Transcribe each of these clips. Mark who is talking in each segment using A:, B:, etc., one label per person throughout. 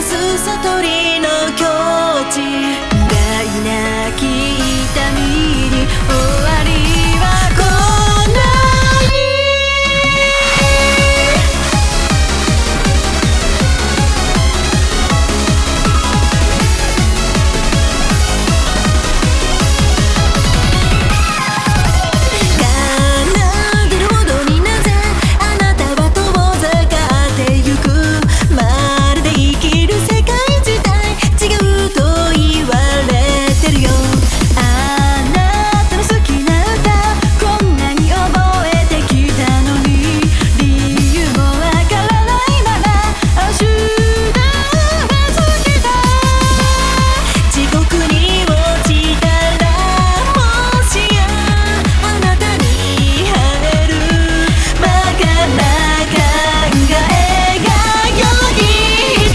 A: す悟りの境地、未来なき痛みに終わりは来ない。奏でるほどになぜあなたは遠ざかってゆく、まるで生きる世界自体違うと言われてるよ。あなたの好きな歌こんなに覚えてきたのに、理由もわからないまま明日が過ぎた。地獄に落ちたらもしやあなたに会える、バカな考えがよぎった。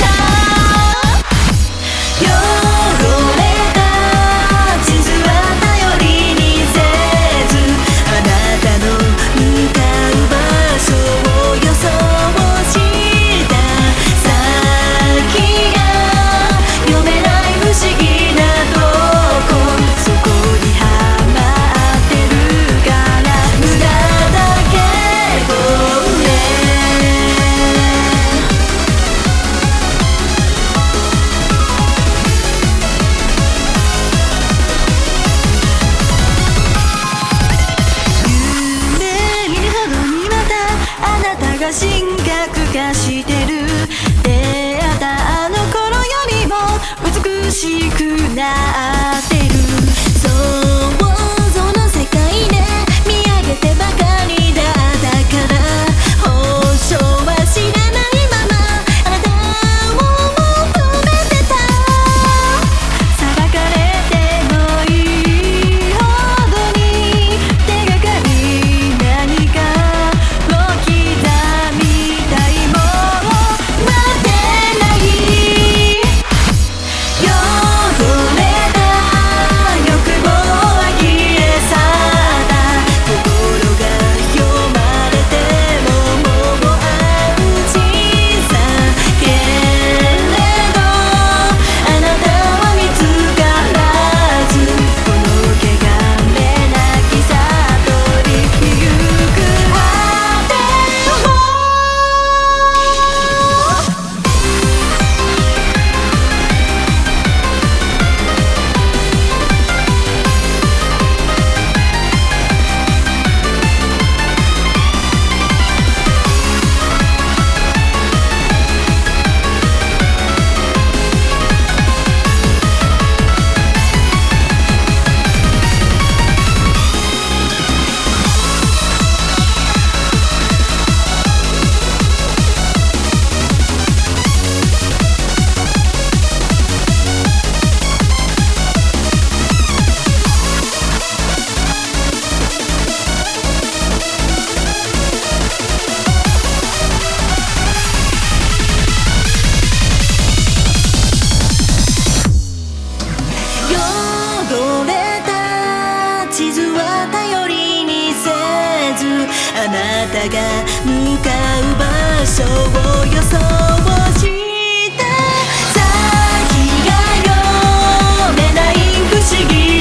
A: 汚れた地図は頼りにせず、あなたの向かう場所を予想した先が読めない不思議なとこ、そこにはまってるから無駄だけどね。夢見るほどにまたあなたが神格化してる、出会ったあの頃よりも美しくなってる。想像の世界で見上げてばかりだったから、保証は知らないままあなたを求めてた。裁かれてもいいほどに手がかり何かを刻みたい、もう待ってない。汚れた欲望は消え去った、心が読まれてももう暗示さけれど、あなたは見つからず、この汚れなき悟りゆく果てを。汚れた地図は頼りにせず、あなたが向かう場所を予想した先が読めない不思議